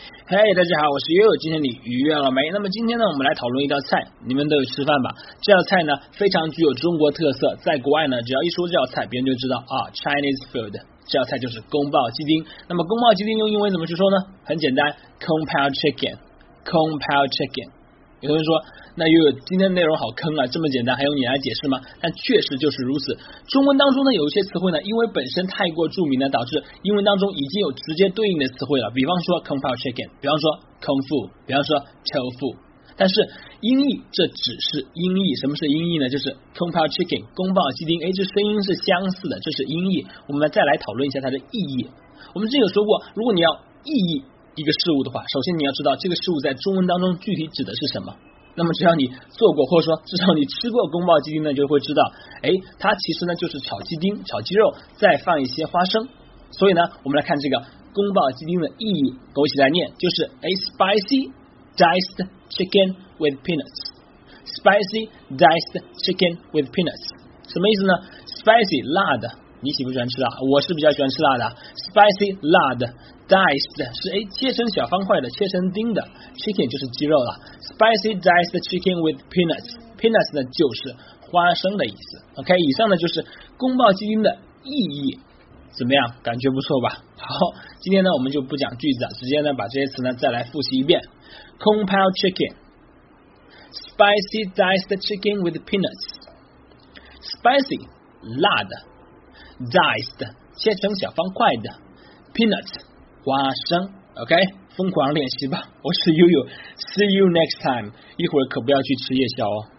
嘿，大家好，我是悠悠，今天你愉悦了没？那么今天呢，我们来讨论一道菜，你们都有吃饭吧？这道菜呢，非常具有中国特色，在国外呢，只要一说这道菜，别人就知道啊 ，Chinese food， 这道菜就是宫保鸡丁。那么宫保鸡丁用英文怎么去说呢？很简单 ，Kung Pao Chicken，Kung Pao Chicken。有人说，那悠悠今天内容好坑啊，这么简单还用你来解释吗？但确实就是如此。中文当中呢，有一些词汇呢，因为本身太过著名呢，导致英文当中已经有直接对应的词汇了。比方说 Kung Pao Chicken， 比方说空腹，比方说châu腹。但是音译这只是音译，什么是音译呢？就是 Kung Pao Chicken， 宫保鸡丁，这声音是相似的，这是音译。我们再来讨论一下它的意义。我们之前有说过，如果你要意译一个事物的话，首先你要知道这个事物在中文当中具体指的是什么。那么只要你做过，或者说至少你吃过宫保鸡丁呢，就会知道，它其实呢就是炒鸡丁、炒鸡肉，再放一些花生。所以呢，我们来看这个宫保鸡丁的意义，跟我一起来念，就是 a spicy diced chicken with peanuts。spicy diced chicken with peanuts 什么意思呢 ？spicy 辣的，你喜不喜欢吃辣？我是比较喜欢吃辣的。spicy 辣的 ，diced 是切成小方块的，切成丁的 ，chicken 就是鸡肉了。spicy diced chicken with peanuts 呢就是花生的意思。OK， 以上呢就是宫保鸡丁的意义，怎么样？感觉不错吧？好，今天呢我们就不讲句子了，直接呢把这些词呢再来复习一遍。Kung Pao chicken，spicy diced chicken with peanuts。spicy 辣的。diced 切成小方块的 peanuts 花生 OK 疯狂练习吧，我是悠悠 see you next time， 一会儿可不要去吃夜宵哦。